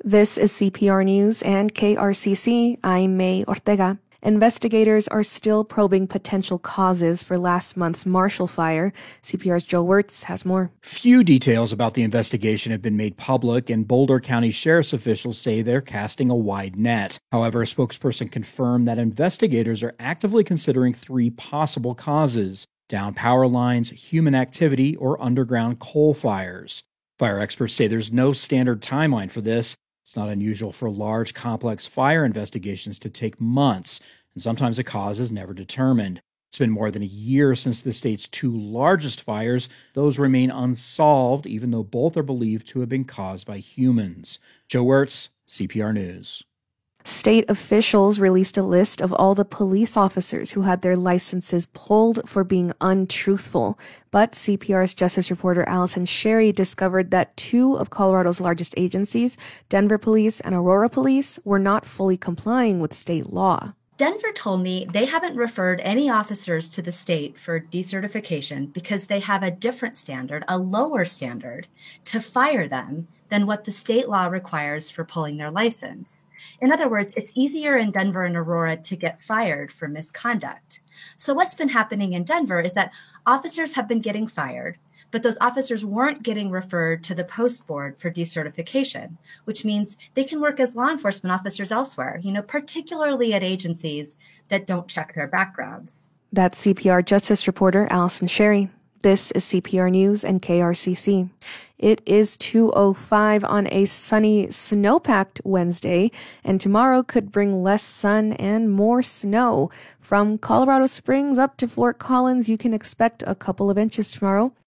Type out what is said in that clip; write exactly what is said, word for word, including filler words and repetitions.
This is C P R News and K R C C. I'm May Ortega. Investigators are still probing potential causes for last month's Marshall Fire. C P R's Joe Wirtz has more. Few details about the investigation have been made public, and Boulder County Sheriff's officials say they're casting a wide net. However, a spokesperson confirmed that investigators are actively considering three possible causes: down power lines, human activity, or underground coal fires. Fire experts say there's no standard timeline for this. It's not unusual for large, complex fire investigations to take months, and sometimes a cause is never determined. It's been more than a year since the state's two largest fires. Those remain unsolved, even though both are believed to have been caused by humans. Joe Wirtz, C P R News. State officials released a list of all the police officers who had their licenses pulled for being untruthful. But C P R's justice reporter Allison Sherry discovered that two of Colorado's largest agencies, Denver Police and Aurora Police, were not fully complying with state law. Denver told me they haven't referred any officers to the state for decertification because they have a different standard, a lower standard, to fire them than what the state law requires for pulling their license. In other words, it's easier in Denver and Aurora to get fired for misconduct. So what's been happening in Denver is that officers have been getting fired, but those officers weren't getting referred to the post board for decertification, which means they can work as law enforcement officers elsewhere, you know, particularly at agencies that don't check their backgrounds. That's C P R justice reporter Allison Sherry. This is C P R News and K R C C. It is two oh five on a sunny, snow-packed Wednesday, and tomorrow could bring less sun and more snow. From Colorado Springs up to Fort Collins, you can expect a couple of inches tomorrow.